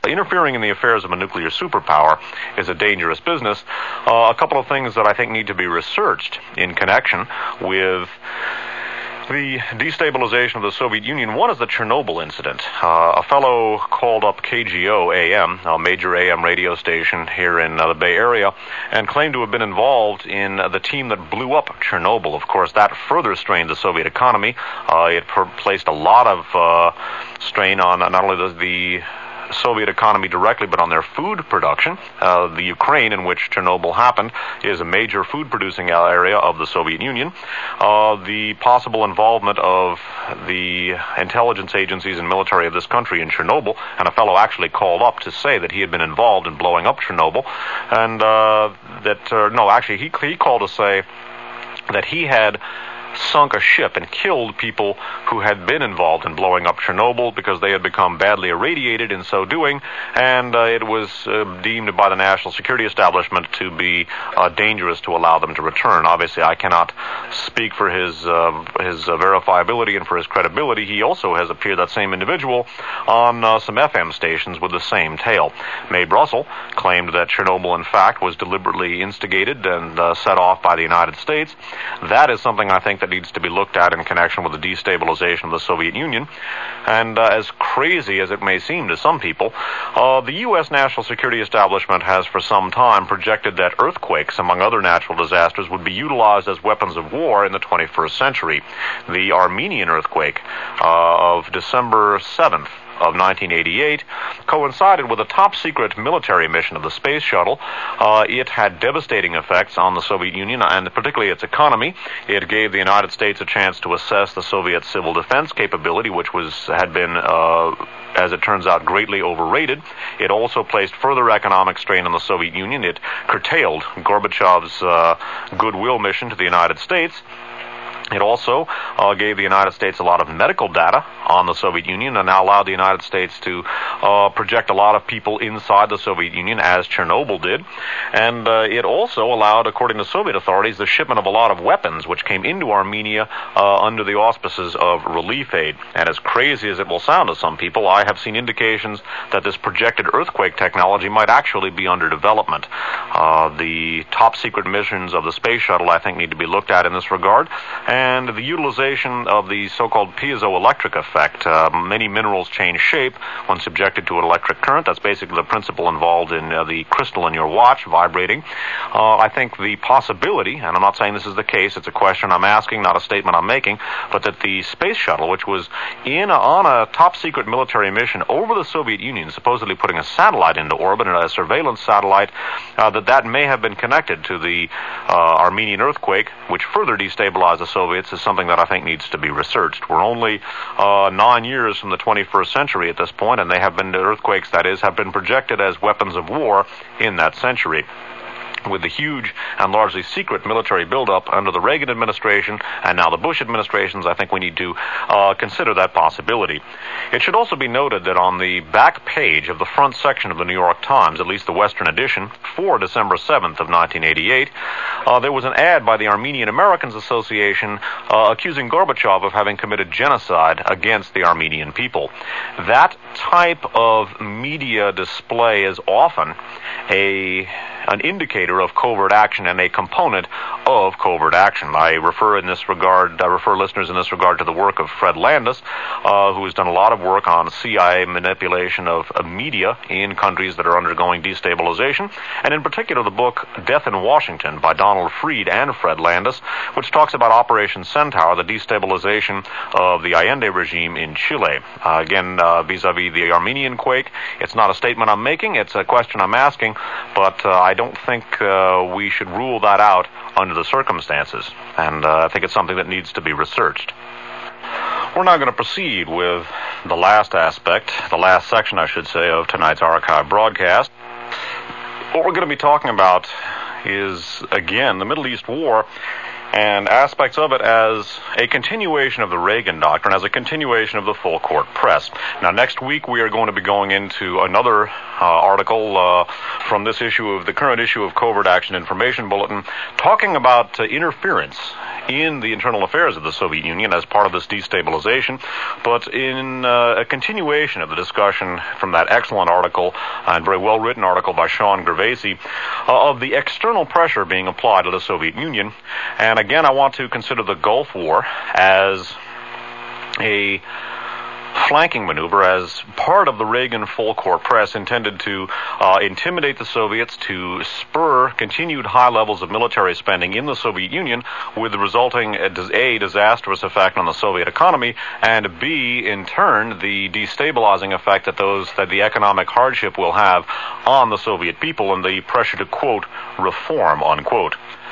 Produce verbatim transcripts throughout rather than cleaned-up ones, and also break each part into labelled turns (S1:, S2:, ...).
S1: interfering in the affairs of a nuclear superpower is a dangerous business. Uh, a couple of things that I think need to be researched in connection with the destabilization of the Soviet Union. One is the Chernobyl incident. Uh, a fellow called up K G O A M, a major A M radio station here in uh, the Bay Area, and claimed to have been involved in uh, the team that blew up Chernobyl. Of course, that further strained the Soviet economy. Uh, it per- placed a lot of uh, strain on uh, not only the, the Soviet economy directly, but on their food production. Uh, the Ukraine, in which Chernobyl happened, is a major food-producing area of the Soviet Union. Uh, the possible involvement of the intelligence agencies and military of this country in Chernobyl, and a fellow actually called up to say that he had been involved in blowing up Chernobyl, and uh, that, uh, no, actually, he, he called to say that he had sunk a ship and killed people who had been involved in blowing up Chernobyl because they had become badly irradiated in so doing, and uh, it was uh, deemed by the national security establishment to be uh, dangerous to allow them to return. Obviously, I cannot speak for his uh, his uh, verifiability and for his credibility. He also has appeared, that same individual, on uh, some F M stations with the same tale. Mae Brussell claimed that Chernobyl, in fact, was deliberately instigated and uh, set off by the United States. That is something I think that needs to be looked at in connection with the destabilization of the Soviet Union. And uh, as crazy as it may seem to some people, uh, the U S national security establishment has for some time projected that earthquakes, among other natural disasters, would be utilized as weapons of war in the twenty-first century. The Armenian earthquake uh, of December seventh of nineteen eighty-eight coincided with a top-secret military mission of the space shuttle. Uh, it had devastating effects on the Soviet Union and particularly its economy. It gave the United States a chance to assess the Soviet civil defense capability, which was had been, uh, as it turns out, greatly overrated. It also placed further economic strain on the Soviet Union. It curtailed Gorbachev's uh, goodwill mission to the United States. It also uh, gave the United States a lot of medical data on the Soviet Union and now allowed the United States to uh, project a lot of people inside the Soviet Union, as Chernobyl did. And uh, it also allowed, according to Soviet authorities, the shipment of a lot of weapons which came into Armenia uh, under the auspices of relief aid. And as crazy as it will sound to some people, I have seen indications that this projected earthquake technology might actually be under development. Uh, the top-secret missions of the space shuttle, I think, need to be looked at in this regard. And And the utilization of the so-called piezoelectric effect. Uh, many minerals change shape when subjected to an electric current. That's basically the principle involved in uh, the crystal in your watch vibrating. Uh, I think the possibility, and I'm not saying this is the case, it's a question I'm asking, not a statement I'm making, but that the space shuttle, which was in a, on a top-secret military mission over the Soviet Union, supposedly putting a satellite into orbit, a surveillance satellite, uh, that that may have been connected to the uh, Armenian earthquake, which further destabilized the Soviet Soviets is something that I think needs to be researched. We're only uh, nine years from the twenty-first century at this point, and they have been earthquakes, that is, have been projected as weapons of war in that century. With the huge and largely secret military buildup under the Reagan administration and now the Bush administrations, I think we need to uh, consider that possibility. It should also be noted that on the back page of the front section of the New York Times, at least the Western edition, for December seventh of nineteen eighty-eight, uh, there was an ad by the Armenian Americans Association uh, accusing Gorbachev of having committed genocide against the Armenian people. That type of media display is often a an indicator of covert action and a component of covert action. I refer in this regard, I refer listeners in this regard to the work of Fred Landis, uh, who has done a lot of work on C I A manipulation of, of media in countries that are undergoing destabilization, and in particular the book Death in Washington by Donald Freed and Fred Landis, which talks about Operation Centaur, the destabilization of the Allende regime in Chile. Uh, again, uh, vis-a-vis the Armenian quake, it's not a statement I'm making, it's a question I'm asking, but uh, I don't think uh, we should rule that out under the circumstances, and uh, I think it's something that needs to be researched. We're now going to proceed with the last aspect, the last section, I should say, of tonight's archive broadcast. What we're going to be talking about is, again, the Middle East war and aspects of it as a continuation of the Reagan doctrine, as a continuation of the full court press. Now, next week we are going to be going into another uh, article uh, from this issue of the current issue of Covert Action Information Bulletin, talking about uh, interference in the internal affairs of the Soviet Union as part of this destabilization, but in uh, a continuation of the discussion from that excellent article and very well-written article by Sean Gervasi uh, of the external pressure being applied to the Soviet Union. And again, I want to consider the Gulf War as a flanking maneuver, as part of the Reagan full court press intended to uh, intimidate the Soviets, to spur continued high levels of military spending in the Soviet Union, with the resulting A, disastrous effect on the Soviet economy, and B, in turn, the destabilizing effect that those that the economic hardship will have on the Soviet people, and the pressure to, quote, reform, unquote.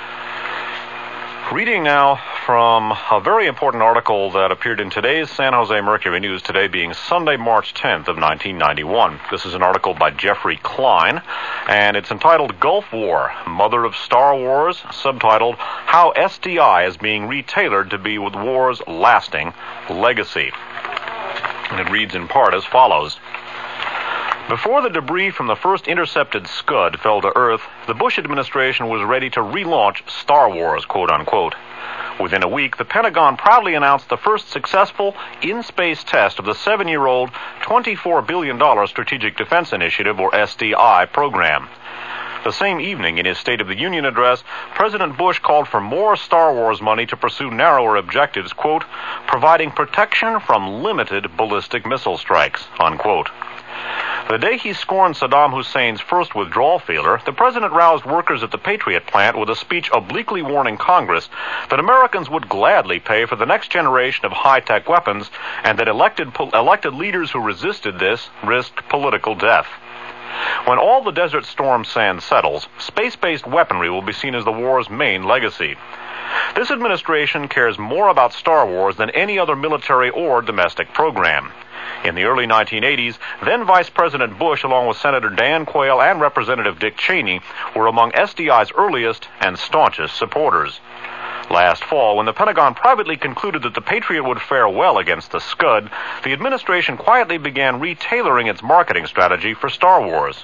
S1: Reading now from a very important article that appeared in today's San Jose Mercury News, today being Sunday, March tenth of nineteen ninety-one. This is an article by Jeffrey Klein, and it's entitled Gulf War, Mother of Star Wars, subtitled How S D I is Being Retailored to Be with War's Lasting Legacy. And it reads in part as follows. Before the debris from the first intercepted Scud fell to Earth, the Bush administration was ready to relaunch Star Wars, quote-unquote. Within a week, the Pentagon proudly announced the first successful in-space test of the seven-year-old twenty-four billion dollars Strategic Defense Initiative, or S D I, program. The same evening, in his State of the Union address, President Bush called for more Star Wars money to pursue narrower objectives, quote, providing protection from limited ballistic missile strikes, unquote. The day he scorned Saddam Hussein's first withdrawal feeler, the president roused workers at the Patriot plant with a speech obliquely warning Congress that Americans would gladly pay for the next generation of high-tech weapons, and that elected, po- elected leaders who resisted this risked political death. When all the Desert Storm sand settles, space-based weaponry will be seen as the war's main legacy. This administration cares more about Star Wars than any other military or domestic program. In the early nineteen eighties, then Vice President Bush, along with Senator Dan Quayle and Representative Dick Cheney, were among S D I's earliest and staunchest supporters. Last fall, when the Pentagon privately concluded that the Patriot would fare well against the Scud, the administration quietly began retailoring its marketing strategy for Star Wars.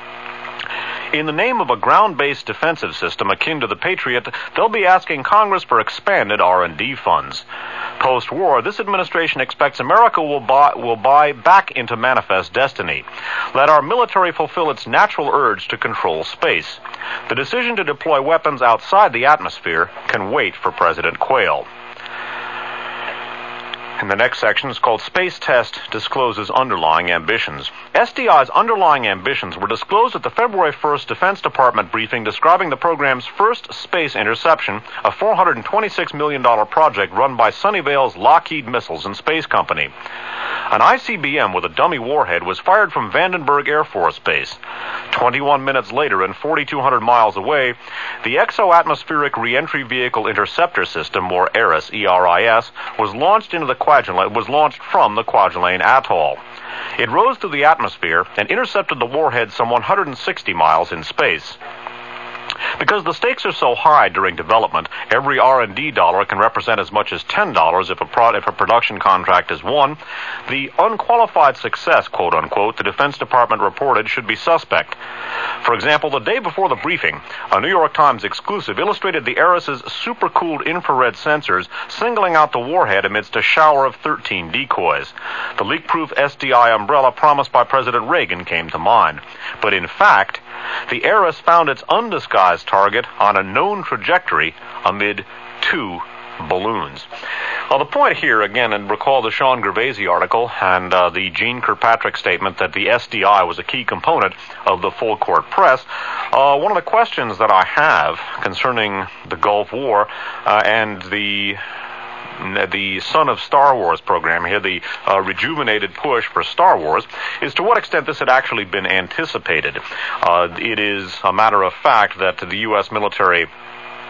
S1: In the name of a ground-based defensive system akin to the Patriot, they'll be asking Congress for expanded R and D funds. Post-war, this administration expects America will buy, will buy back into manifest destiny. Let our military fulfill its natural urge to control space. The decision to deploy weapons outside the atmosphere can wait for President Quayle. And the next section is called Space Test Discloses Underlying Ambitions. S D I's underlying ambitions were disclosed at the February first Defense Department briefing describing the program's first space interception, a four hundred twenty-six million dollars project run by Sunnyvale's Lockheed Missiles and Space Company. An I C B M with a dummy warhead was fired from Vandenberg Air Force Base. twenty-one minutes later, and forty-two hundred miles away, the Exo-Atmospheric Reentry Vehicle Interceptor System, or ERIS, E R I S, was launched into the Kwajalein, was launched from the Kwajalein Atoll. It rose through the atmosphere and intercepted the warhead some one hundred sixty miles in space. Because the stakes are so high during development, every R and D dollar can represent as much as ten dollars if a, pro- if a production contract is won. The unqualified success, quote-unquote, the Defense Department reported should be suspect. For example, the day before the briefing, a New York Times exclusive illustrated the ERIS's supercooled infrared sensors singling out the warhead amidst a shower of thirteen decoys. The leak-proof S D I umbrella promised by President Reagan came to mind. But in fact, the ERIS found its undisguised target on a known trajectory amid two balloons. Well, the point here, again, and recall the Sean Gervasi article and uh, the Gene Kirkpatrick statement that the S D I was a key component of the full court press. Uh, one of the questions that I have concerning the Gulf War uh, and the the Son of Star Wars program here, the uh, rejuvenated push for Star Wars, is to what extent this had actually been anticipated. Uh, it is a matter of fact that the U S military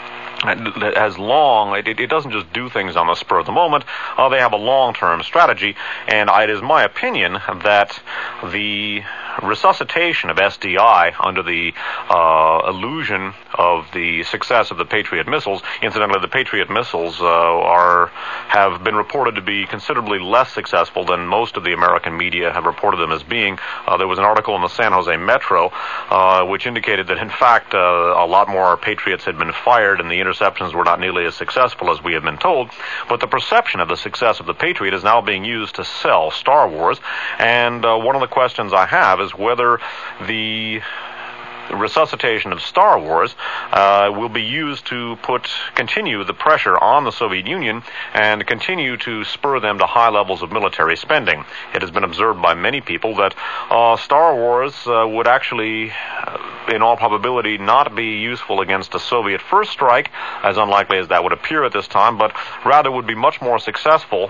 S1: has long, it, it doesn't just do things on the spur of the moment. Uh, they have a long-term strategy, and it is my opinion that the resuscitation of S D I under the uh, illusion of the success of the Patriot missiles, incidentally, the Patriot missiles uh, are have been reported to be considerably less successful than most of the American media have reported them as being. Uh, there was an article in the San Jose Metro uh, which indicated that, in fact, uh, a lot more Patriots had been fired and the interceptions were not nearly as successful as we have been told. But the perception of the success of the Patriot is now being used to sell Star Wars, and uh, one of the questions I have is whether the resuscitation of Star Wars uh, will be used to put continue the pressure on the Soviet Union and continue to spur them to high levels of military spending. It has been observed by many people that uh, Star Wars uh, would actually, uh, in all probability, not be useful against a Soviet first strike, as unlikely as that would appear at this time, but rather would be much more successful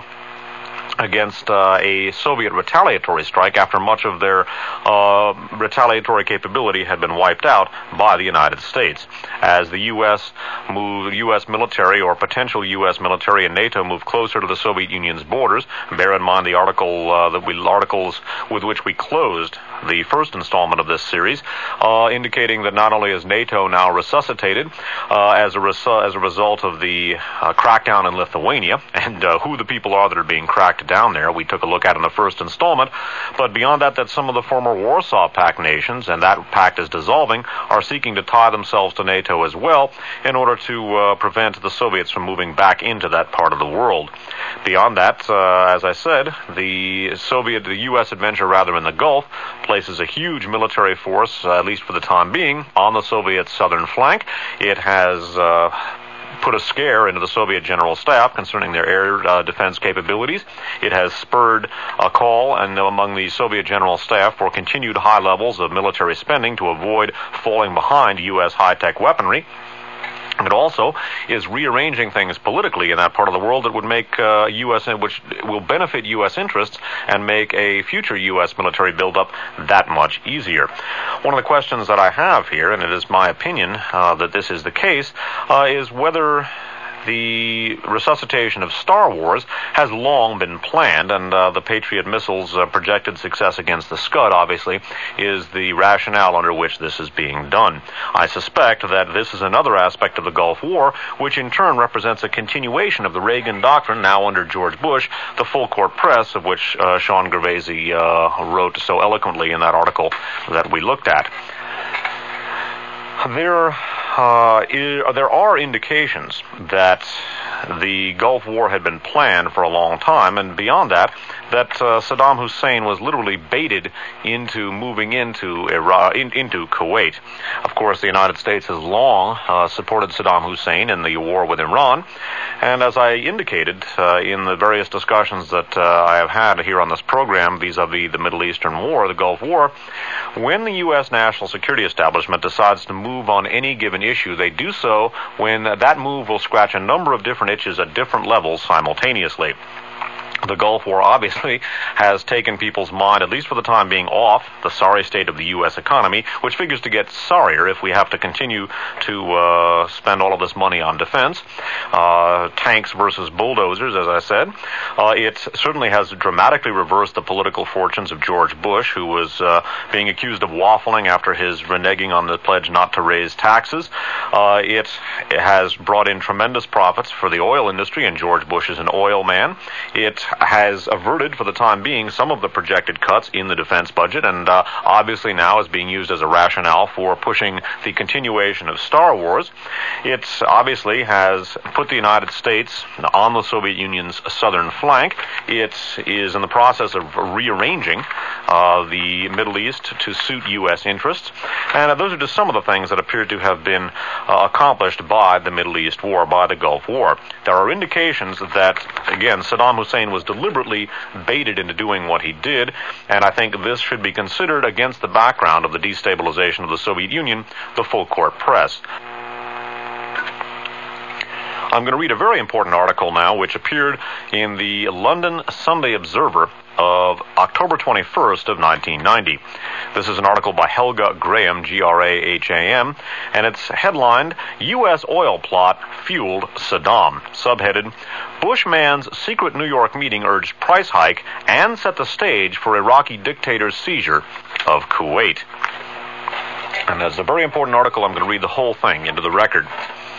S1: against uh, a Soviet retaliatory strike after much of their uh, retaliatory capability had been wiped out by the United States. As the U S move, U S military or potential U S military and NATO move closer to the Soviet Union's borders, bear in mind the article uh, that we articles with which we closed the first installment of this series, uh, indicating that not only is NATO now resuscitated uh, as a res- as a result of the uh, crackdown in Lithuania, and uh, who the people are that are being cracked down there, we took a look at in the first installment, but beyond that, that some of the former Warsaw Pact nations, and that pact is dissolving, are seeking to tie themselves to NATO as well in order to uh, prevent the Soviets from moving back into that part of the world. Beyond that, uh, as I said, the Soviet, the U S adventure rather in the Gulf places a huge military force, uh, at least for the time being, on the Soviet southern flank. It has uh, put a scare into the Soviet General Staff concerning their air uh, defense capabilities. It has spurred a call and among the Soviet General Staff for continued high levels of military spending to avoid falling behind U S high-tech weaponry. It also is rearranging things politically in that part of the world that would make uh, U S which will benefit U S interests and make a future U S military buildup that much easier. One of the questions that I have here, and it is my opinion uh, that this is the case, uh, is whether the resuscitation of Star Wars has long been planned, and uh, the Patriot missiles' uh, projected success against the Scud, obviously, is the rationale under which this is being done. I suspect that this is another aspect of the Gulf War, which in turn represents a continuation of the Reagan doctrine, now under George Bush, the full court press, of which uh, Sean Gervasi uh, wrote so eloquently in that article that we looked at. There, uh, I- there are indications that the Gulf War had been planned for a long time, and beyond that, that uh, Saddam Hussein was literally baited into moving into Iraq, in, into Kuwait. Of course, the United States has long uh, supported Saddam Hussein in the war with Iran, and as I indicated uh, in the various discussions that uh, I have had here on this program vis-a-vis the Middle Eastern War, the Gulf War, when the U S national security establishment decides to move on any given issue, they do so when that move will scratch a number of different itches at different levels simultaneously. The Gulf War obviously has taken people's mind, at least for the time being, off the sorry state of the U S economy, which figures to get sorrier if we have to continue to uh, spend all of this money on defense. Uh, tanks versus bulldozers, as I said. Uh, it certainly has dramatically reversed the political fortunes of George Bush, who was uh, being accused of waffling after his reneging on the pledge not to raise taxes. Uh, it, it has brought in tremendous profits for the oil industry, and George Bush is an oil man. It has averted, for the time being, some of the projected cuts in the defense budget, and uh, obviously now is being used as a rationale for pushing the continuation of Star Wars. It obviously has put the United States on the Soviet Union's southern flank. It is in the process of rearranging uh, the Middle East to suit U S interests, and uh, those are just some of the things that appear to have been uh, accomplished by the Middle East War, by the Gulf War. There are indications that, again, Saddam Hussein was deliberately baited into doing what he did, and I think this should be considered against the background of the destabilization of the Soviet Union, the full court press. I'm going to read a very important article now, which appeared in the London Sunday Observer of October twenty-first of nineteen ninety. This is an article by Helga Graham, G R A H A M, and it's headlined, U S Oil Plot Fueled Saddam, subheaded, Bushman's secret New York meeting urged price hike and set the stage for Iraqi dictator's seizure of Kuwait. And that's a very important article. I'm going to read the whole thing into the record.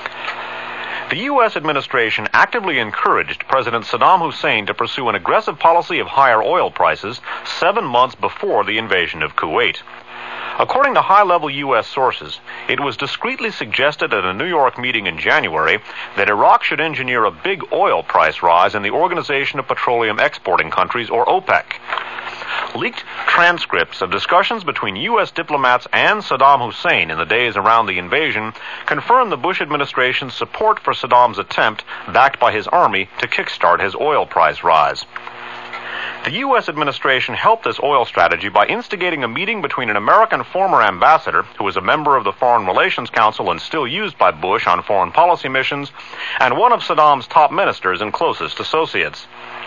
S1: The U S administration actively encouraged President Saddam Hussein to pursue an aggressive policy of higher oil prices seven months before the invasion of Kuwait. According to high-level U S sources, it was discreetly suggested at a New York meeting in January that Iraq should engineer a big oil price rise in the Organization of Petroleum Exporting Countries, or OPEC. Leaked transcripts of discussions between U S diplomats and Saddam Hussein in the days around the invasion confirmed the Bush administration's support for Saddam's attempt, backed by his army, to kickstart his oil price rise. The U S administration helped this oil strategy by instigating a meeting between an American former ambassador, who was a member of the Foreign Relations Council and still used by Bush on foreign policy missions, and one of Saddam's top ministers and closest associates.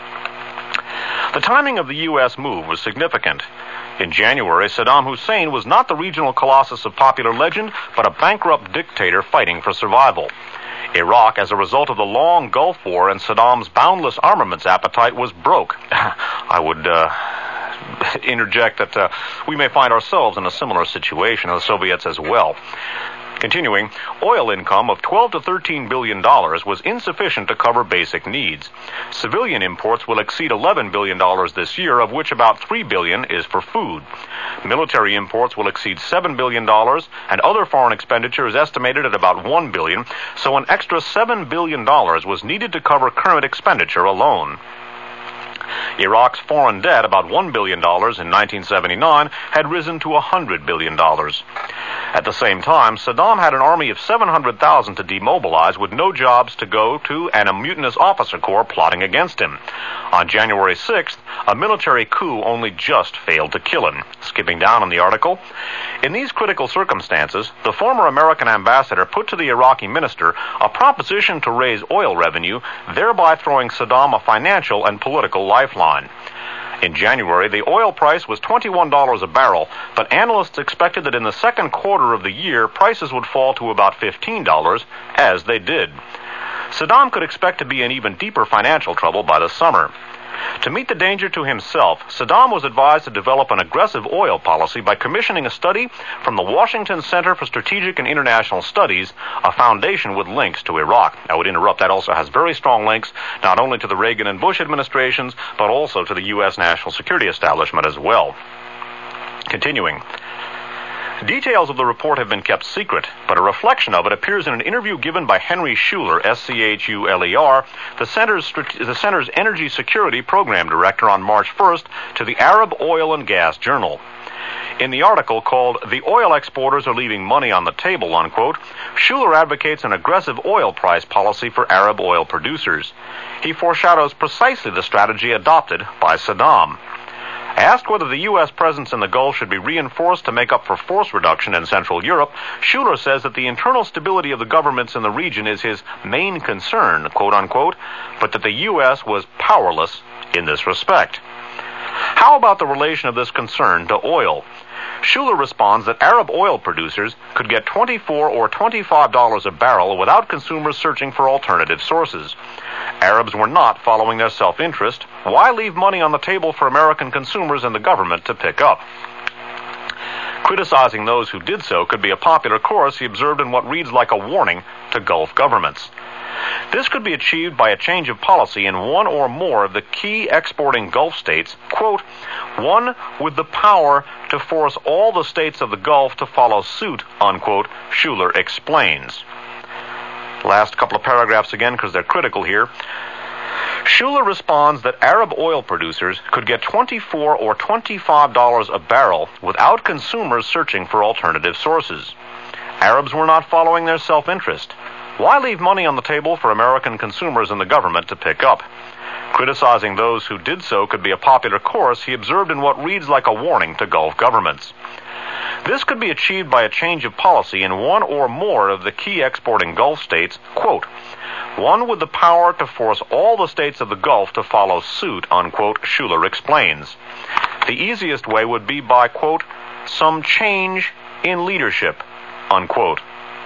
S1: The timing of the U S move was significant. In January, Saddam Hussein was not the regional colossus of popular legend, but a bankrupt dictator fighting for survival. Iraq, as a result of the long Gulf War and Saddam's boundless armaments appetite, was broke. I would uh, interject that uh, we may find ourselves in a similar situation as the Soviets as well. Continuing, oil income of twelve to thirteen billion dollars was insufficient to cover basic needs. Civilian imports will exceed eleven billion dollars this year, of which about three billion dollars is for food. Military imports will exceed seven billion dollars, and other foreign expenditure is estimated at about one billion dollars, so an extra seven billion dollars was needed to cover current expenditure alone. Iraq's foreign debt, about one billion dollars in nineteen seventy-nine, had risen to one hundred billion dollars. At the same time, Saddam had an army of seven hundred thousand to demobilize with no jobs to go to and a mutinous officer corps plotting against him. On January sixth, a military coup only just failed to kill him. Skipping down on the article, in these critical circumstances, the former American ambassador put to the Iraqi minister a proposition to raise oil revenue, thereby throwing Saddam a financial and political lifeline. In January, the oil price was twenty-one dollars a barrel, but analysts expected that in the second quarter of the year, prices would fall to about fifteen dollars, as they did. Saddam could expect to be in even deeper financial trouble by the summer. To meet the danger to himself, Saddam was advised to develop an aggressive oil policy by commissioning a study from the Washington Center for Strategic and International Studies, a foundation with links to Iraq. I would interrupt, that also has very strong links not only to the Reagan and Bush administrations, but also to the U S national security establishment as well. Continuing. Details of the report have been kept secret, but a reflection of it appears in an interview given by Henry Schuler, S C H U L E R, the Center's, the Center's Energy Security Program Director, on March first to the Arab Oil and Gas Journal. In the article called "The Oil Exporters Are Leaving Money on the Table," unquote, Schuler advocates an aggressive oil price policy for Arab oil producers. He foreshadows precisely the strategy adopted by Saddam. Asked whether the U S presence in the Gulf should be reinforced to make up for force reduction in Central Europe, Schuler says that the internal stability of the governments in the region is his main concern, quote unquote, but that the U S was powerless in this respect. How about the relation of this concern to oil? Schuler responds that Arab oil producers could get twenty-four or twenty-five dollars a barrel without consumers searching for alternative sources. Arabs were not following their self-interest. Why leave money on the table for American consumers and the government to pick up? Criticizing those who did so could be a popular course, he observed, in what reads like a warning to Gulf governments. This could be achieved by a change of policy in one or more of the key exporting Gulf states, quote, one with the power to force all the states of the Gulf to follow suit, unquote, Schuler explains. Last couple of paragraphs again, because they're critical here. Schuler responds that Arab oil producers could get twenty-four or twenty-five dollars a barrel without consumers searching for alternative sources. Arabs were not following their self-interest. Why leave money on the table for American consumers and the government to pick up? Criticizing those who did so could be a popular course, he observed, in what reads like a warning to Gulf governments. This could be achieved by a change of policy in one or more of the key exporting Gulf states, quote, one with the power to force all the states of the Gulf to follow suit, unquote, Schuler explains. The easiest way would be by, quote, some change in leadership, unquote.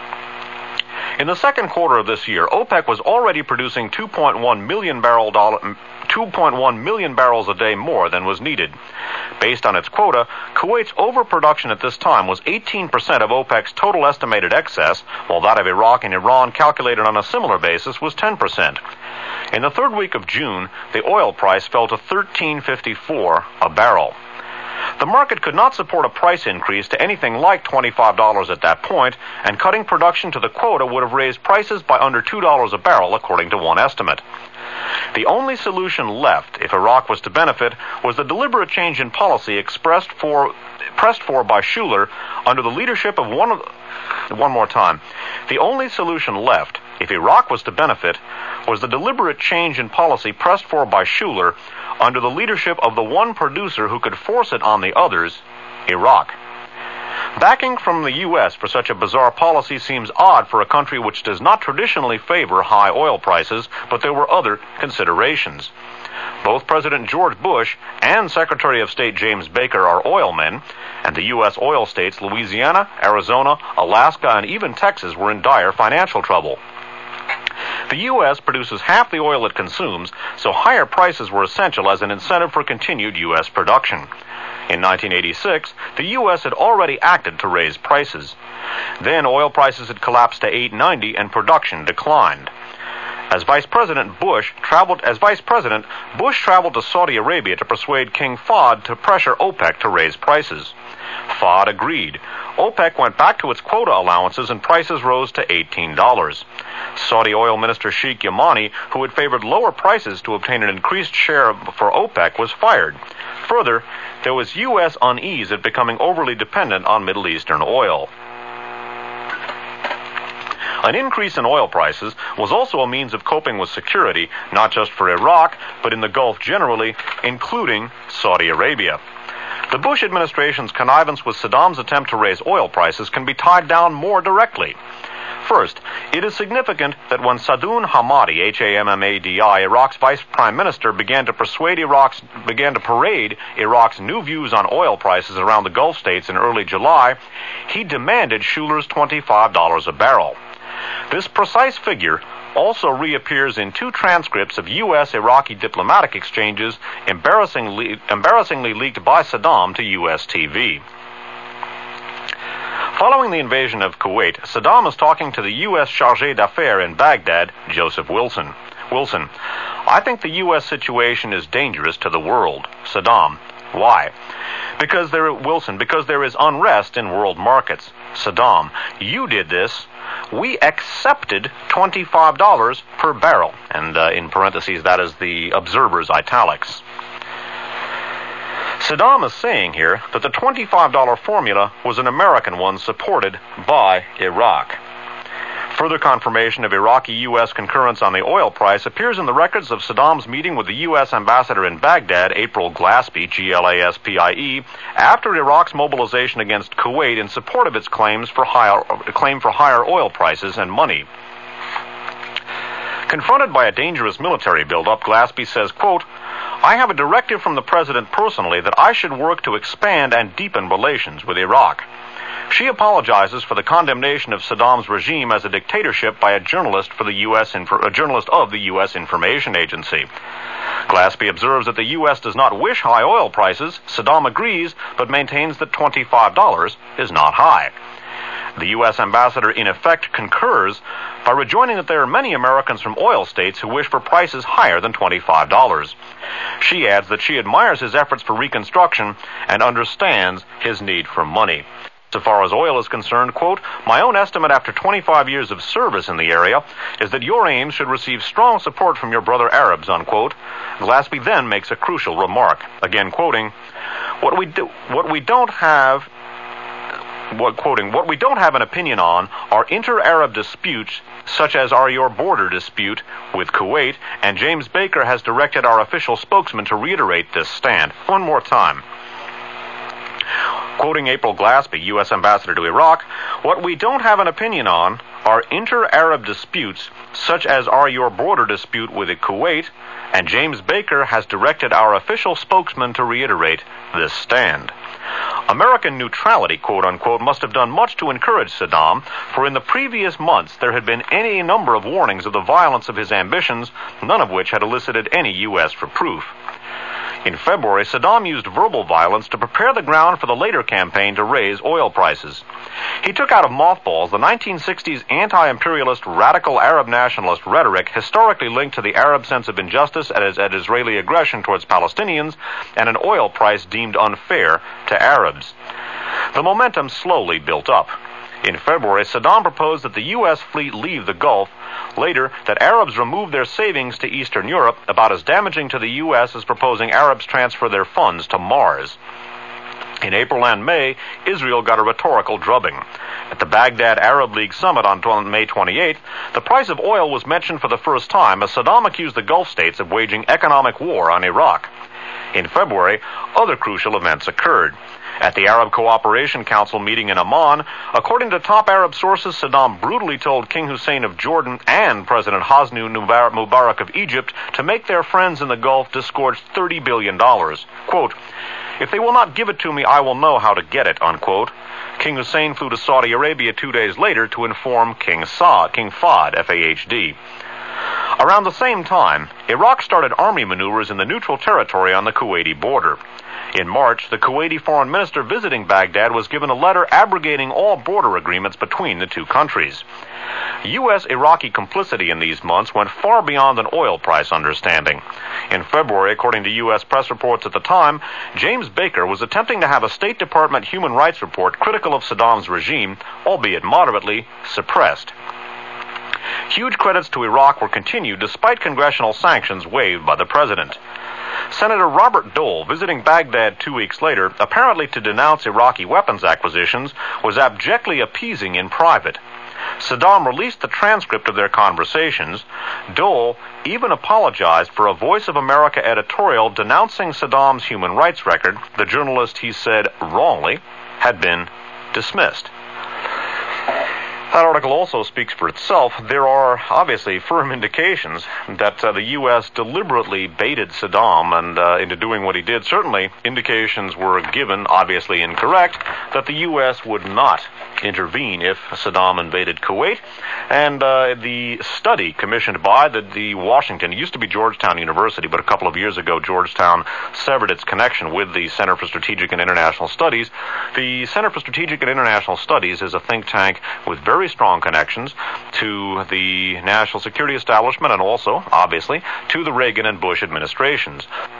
S1: In the second quarter of this year, OPEC was already producing two point one million barrel dollar, two point one million barrels a day more than was needed. Based on its quota, Kuwait's overproduction at this time was eighteen percent of OPEC's total estimated excess, while that of Iraq and Iran, calculated on a similar basis, was ten percent. In the third week of June, the oil price fell to thirteen fifty-four a barrel. The market could not support a price increase to anything like twenty-five dollars at that point, and cutting production to the quota would have raised prices by under two dollars a barrel, according to one estimate. The only solution left, if Iraq was to benefit, was the deliberate change in policy expressed for, pressed for by Schuler under the leadership of one of... One more time. The only solution left, if Iraq was to benefit, was the deliberate change in policy pressed for by Schuler under the leadership of the one producer who could force it on the others, Iraq. Backing from the U S for such a bizarre policy seems odd for a country which does not traditionally favor high oil prices, but there were other considerations. Both President George Bush and Secretary of State James Baker are oil men, and the U S oil states Louisiana, Arizona, Alaska, and even Texas were in dire financial trouble. The U S produces half the oil it consumes, so higher prices were essential as an incentive for continued U S production. In nineteen eighty-six, the U S had already acted to raise prices. Then oil prices had collapsed to eight ninety and production declined. As Vice President Bush traveled as Vice President, Bush traveled to Saudi Arabia to persuade King Fahd to pressure OPEC to raise prices. Fahd agreed. OPEC went back to its quota allowances and prices rose to eighteen dollars. Saudi oil minister Sheikh Yamani, who had favored lower prices to obtain an increased share for OPEC, was fired. Further, there was U S unease at becoming overly dependent on Middle Eastern oil. An increase in oil prices was also a means of coping with security, not just for Iraq, but in the Gulf generally, including Saudi Arabia. The Bush administration's connivance with Saddam's attempt to raise oil prices can be tied down more directly. First, it is significant that when Sadoun Hamadi, H A M M A D I, Iraq's vice prime minister, began to persuade Iraq's began to parade Iraq's new views on oil prices around the Gulf states in early July, he demanded Schuler's twenty-five dollars a barrel. This precise figure also reappears in two transcripts of U S-Iraqi diplomatic exchanges embarrassingly, embarrassingly leaked by Saddam to U S T V. Following the invasion of Kuwait, Saddam is talking to the U S Chargé d'Affaires in Baghdad, Joseph Wilson. Wilson, I think the U S situation is dangerous to the world. Saddam, why? Because there, Wilson, because there is unrest in world markets. Saddam, you did this. We accepted twenty-five dollars per barrel. And uh, in parentheses, that is the observer's italics. Saddam is saying here that the twenty-five dollar formula was an American one supported by Iraq. Further confirmation of Iraqi-U S concurrence on the oil price appears in the records of Saddam's meeting with the U S ambassador in Baghdad, April Glaspie, G L A S P I E, after Iraq's mobilization against Kuwait in support of its claims for higher, claim for higher oil prices and money. Confronted by a dangerous military buildup, Glaspie says, quote, I have a directive from the president personally that I should work to expand and deepen relations with Iraq. She apologizes for the condemnation of Saddam's regime as a dictatorship by a journalist for the U S Infor- a journalist of the U S Information Agency. Glaspie observes that the U S does not wish high oil prices. Saddam agrees, but maintains that twenty-five dollars is not high. The U S ambassador in effect concurs by rejoining that there are many Americans from oil states who wish for prices higher than twenty-five dollars. She adds that she admires his efforts for reconstruction and understands his need for money. So far as oil is concerned, quote, my own estimate after twenty-five years of service in the area is that your aims should receive strong support from your brother Arabs, unquote. Glaspie then makes a crucial remark, again quoting, what we do, what we don't have, what quoting, what we don't have an opinion on are inter-Arab disputes such as are your border dispute with Kuwait, and James Baker has directed our official spokesman to reiterate this stand. One more time. Quoting April Glaspie, U S Ambassador to Iraq, "What we don't have an opinion on are inter-Arab disputes, such as are your border dispute with Kuwait, and James Baker has directed our official spokesman to reiterate this stand." American neutrality, quote-unquote, must have done much to encourage Saddam, for in the previous months there had been any number of warnings of the violence of his ambitions, none of which had elicited any U S reproof. In February, Saddam used verbal violence to prepare the ground for the later campaign to raise oil prices. He took out of mothballs the nineteen sixties anti-imperialist radical Arab nationalist rhetoric historically linked to the Arab sense of injustice at, at Israeli aggression towards Palestinians and an oil price deemed unfair to Arabs. The momentum slowly built up. In February, Saddam proposed that the U S fleet leave the Gulf. Later, that Arabs remove their savings to Eastern Europe, about as damaging to the U S as proposing Arabs transfer their funds to Mars. In April and May, Israel got a rhetorical drubbing. At the Baghdad Arab League summit on May twenty-eighth, the price of oil was mentioned for the first time as Saddam accused the Gulf states of waging economic war on Iraq. In February, other crucial events occurred. At the Arab Cooperation Council meeting in Amman, according to top Arab sources, Saddam brutally told King Hussein of Jordan and President Hosni Mubarak of Egypt to make their friends in the Gulf disgorge thirty billion dollars. Quote, "If they will not give it to me, I will know how to get it," unquote. King Hussein flew to Saudi Arabia two days later to inform King Saud, King Fahd, F A H D. Around the same time, Iraq started army maneuvers in the neutral territory on the Kuwaiti border. In March, the Kuwaiti foreign minister visiting Baghdad was given a letter abrogating all border agreements between the two countries. U S-Iraqi complicity in these months went far beyond an oil price understanding. In February, according to U S press reports at the time, James Baker was attempting to have a State Department human rights report critical of Saddam's regime, albeit moderately, suppressed. Huge credits to Iraq were continued despite congressional sanctions waived by the president. Senator Robert Dole, visiting Baghdad two weeks later, apparently to denounce Iraqi weapons acquisitions, was abjectly appeasing in private. Saddam released the transcript of their conversations. Dole even apologized for a Voice of America editorial denouncing Saddam's human rights record. The journalist, he said, wrongly, had been dismissed. That article also speaks for itself. There are obviously firm indications that uh, the U S deliberately baited Saddam and uh, into doing what he did. Certainly, indications were given, obviously incorrect, that the U S would not intervene if Saddam invaded Kuwait. And uh, the study commissioned by the, the Washington, it used to be Georgetown University, but a couple of years ago Georgetown severed its connection with the Center for Strategic and International Studies. The Center for Strategic and International Studies is a think tank with very strong connections to the national security establishment and also, obviously, to the Reagan and Bush administrations.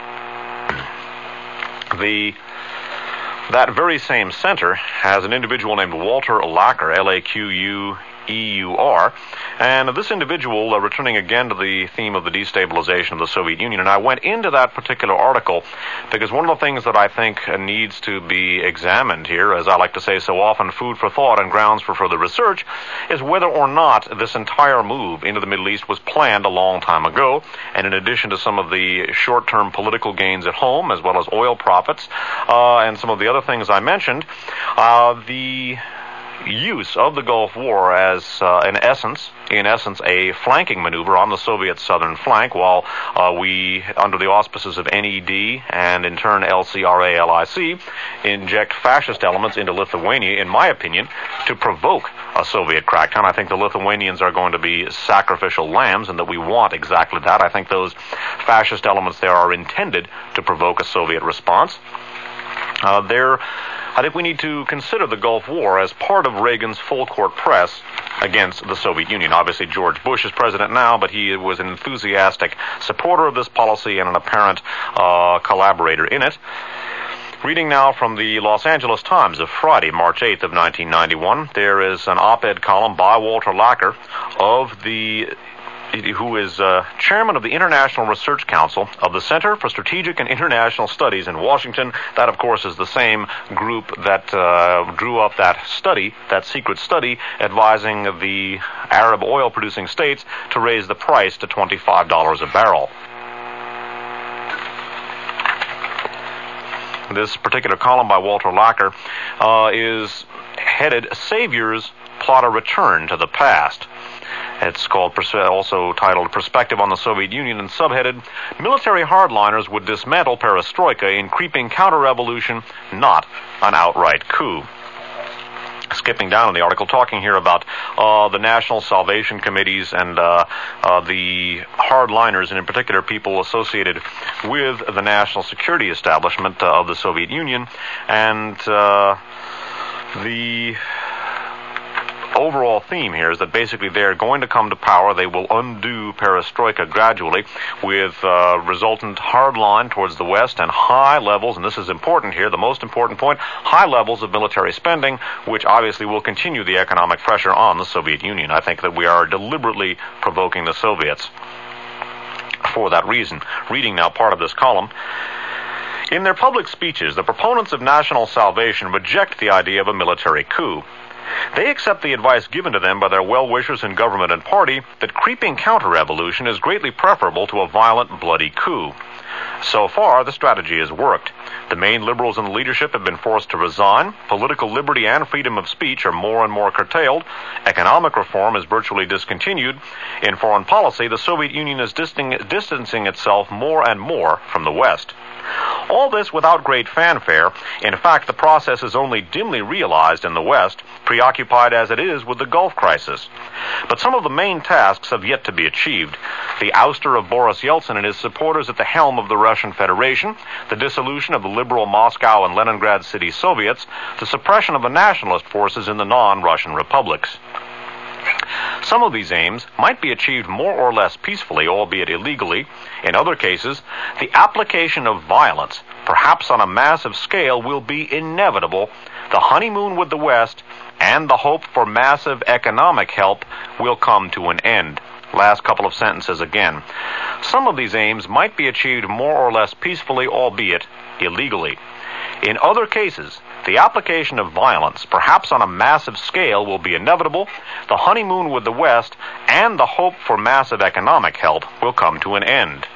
S1: The That very same center has an individual named Walter Laqueur, L A Q U E U R, and this individual, uh, returning again to the theme of the destabilization of the Soviet Union, and I went into that particular article because one of the things that I think uh, needs to be examined here, as I like to say so often, food for thought and grounds for further research, is whether or not this entire move into the Middle East was planned a long time ago, and in addition to some of the short-term political gains at home, as well as oil profits, uh, and some of the other things I mentioned, uh, the use of the Gulf War as, uh, in essence, in essence, a flanking maneuver on the Soviet southern flank, while uh, we, under the auspices of N E D and in turn L C R A L I C, inject fascist elements into Lithuania, in my opinion, to provoke a Soviet crackdown. I think the Lithuanians are going to be sacrificial lambs and that we want exactly that. I think those fascist elements there are intended to provoke a Soviet response. Uh, they're I think we need to consider the Gulf War as part of Reagan's full-court press against the Soviet Union. Obviously, George Bush is president now, but he was an enthusiastic supporter of this policy and an apparent uh, collaborator in it. Reading now from the Los Angeles Times of Friday, March eighth of nineteen ninety-one, there is an op-ed column by Walter Laqueur of the who is uh, chairman of the International Research Council of the Center for Strategic and International Studies in Washington. That, of course, is the same group that uh, drew up that study, that secret study, advising the Arab oil-producing states to raise the price to twenty-five dollars a barrel. This particular column by Walter Lacker uh, is headed Saviors Plot a Return to the Past. It's called, also titled Perspective on the Soviet Union, and subheaded, Military Hardliners Would Dismantle Perestroika in Creeping Counter-Revolution, Not an Outright Coup. Skipping down in the article, talking here about uh, the National Salvation Committees and uh, uh, the hardliners, and in particular people associated with the national security establishment uh, of the Soviet Union, and uh, the overall theme here is that basically they're going to come to power. They will undo perestroika gradually with uh, resultant hardline towards the West and high levels, and this is important here, the most important point, high levels of military spending, which obviously will continue the economic pressure on the Soviet Union. I think that we are deliberately provoking the Soviets for that reason. Reading now part of this column. In their public speeches, the proponents of national salvation reject the idea of a military coup. They accept the advice given to them by their well-wishers in government and party that creeping counter-revolution is greatly preferable to a violent, bloody coup. So far, the strategy has worked. The main liberals in the leadership have been forced to resign. Political liberty and freedom of speech are more and more curtailed. Economic reform is virtually discontinued. In foreign policy, the Soviet Union is distancing itself more and more from the West. All this without great fanfare. In fact, the process is only dimly realized in the West, preoccupied as it is with the Gulf crisis. But some of the main tasks have yet to be achieved. The ouster of Boris Yeltsin and his supporters at the helm of the Russian Federation, the dissolution of the liberal Moscow and Leningrad city Soviets, the suppression of the nationalist forces in the non-Russian republics. Some of these aims might be achieved more or less peacefully, albeit illegally. In other cases, the application of violence, perhaps on a massive scale, will be inevitable. The honeymoon with the West and the hope for massive economic help will come to an end. Last couple of sentences again. Some of these aims might be achieved more or less peacefully, albeit illegally. In other cases, the application of violence, perhaps on a massive scale, will be inevitable. The honeymoon with the West and the hope for massive economic help will come to an end.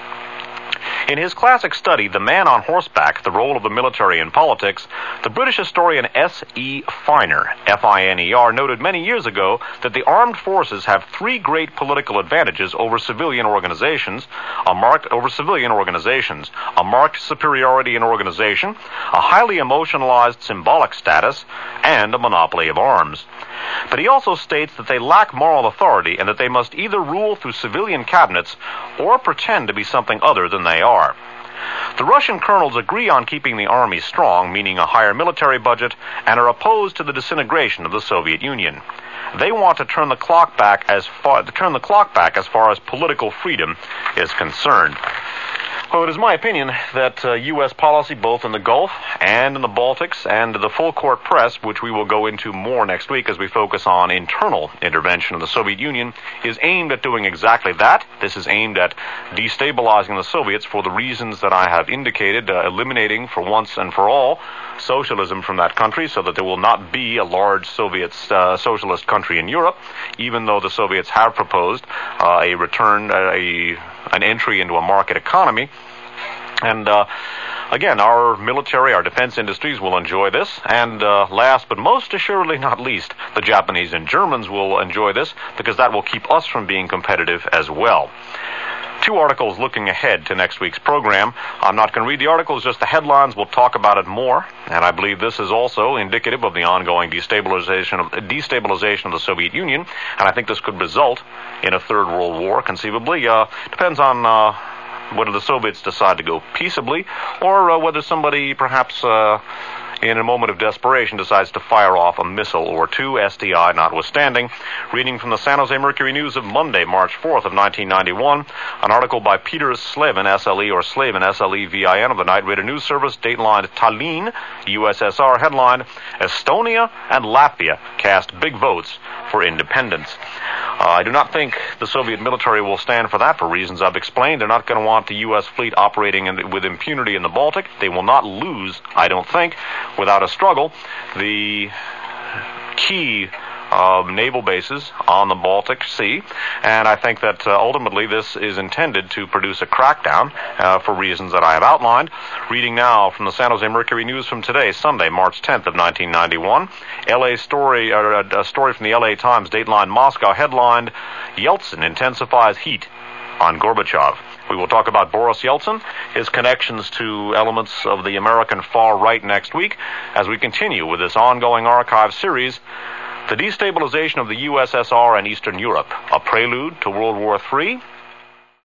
S1: In his classic study, The Man on Horseback, The Role of the Military in Politics, the British historian S E Finer, F I N E R, noted many years ago that the armed forces have three great political advantages over civilian organizations, a marked over civilian organizations, a marked superiority in organization, a highly emotionalized symbolic status, and a monopoly of arms. But he also states that they lack moral authority and that they must either rule through civilian cabinets or pretend to be something other than they are. The Russian colonels agree on keeping the army strong, meaning a higher military budget, and are opposed to the disintegration of the Soviet Union. They want to turn the clock back as far to turn the clock back as far as political freedom is concerned. Well, it is my opinion that uh, U S policy, both in the Gulf and in the Baltics and the full court press, which we will go into more next week as we focus on internal intervention of the Soviet Union, is aimed at doing exactly that. This is aimed at destabilizing the Soviets for the reasons that I have indicated, uh, eliminating for once and for all socialism from that country so that there will not be a large Soviet uh, socialist country in Europe, even though the Soviets have proposed uh, a return, uh, a an entry into a market economy. And uh, again, our military, our defense industries will enjoy this. And uh, last but most assuredly not least, the Japanese and Germans will enjoy this because that will keep us from being competitive as well. Two articles looking ahead to next week's program. I'm not going to read the articles, just the headlines. We'll talk about it more. And I believe this is also indicative of the ongoing destabilization of, destabilization of the Soviet Union. And I think this could result in a third world war, conceivably. Uh, depends on uh, whether the Soviets decide to go peaceably or uh, whether somebody perhaps uh, in a moment of desperation decides to fire off a missile or two, S D I notwithstanding. Reading from the San Jose Mercury News of Monday, March fourth of nineteen ninety-one, an article by Peter Slavin, S L E, or Slavin, S L E V I N, of the Night Raider News Service, dateline Tallinn, U S S R, headline, Estonia and Latvia cast big votes for independence. Uh, I do not think the Soviet military will stand for that for reasons I've explained. They're not going to want the U S fleet operating in the, with impunity in the Baltic. They will not lose, I don't think, without a struggle, the key uh, naval bases on the Baltic Sea, and I think that uh, ultimately this is intended to produce a crackdown uh, for reasons that I have outlined. Reading now from the San Jose Mercury News from today, Sunday, March tenth of nineteen ninety-one. L A story, uh, a story from the L A Times, Dateline Moscow, headlined, Yeltsin intensifies heat on Gorbachev. We will talk about Boris Yeltsin, his connections to elements of the American far right next week, as we continue with this ongoing archive series, The Destabilization of the U S S R and Eastern Europe, a prelude to World War Three.